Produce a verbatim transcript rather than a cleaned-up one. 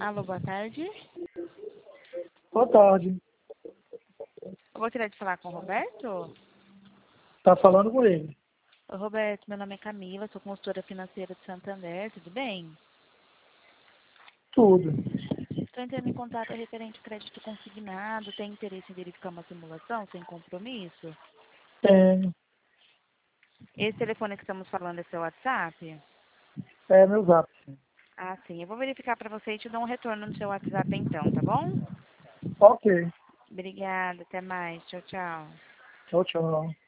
Alô, boa tarde. Boa tarde. Eu gostaria de falar com o Roberto. Tá falando com ele. Oi, Roberto, meu nome é Camila, sou consultora financeira de Santander, tudo bem? Tudo. Estou entrando em contato referente ao crédito consignado, tem interesse em verificar uma simulação sem compromisso? Tenho. Esse telefone que estamos falando é seu WhatsApp? É meu zap. Ah, sim. Eu vou verificar para você e te dou um retorno no seu WhatsApp então, tá bom? Ok. Obrigada, até mais. Tchau, tchau. Tchau, tchau.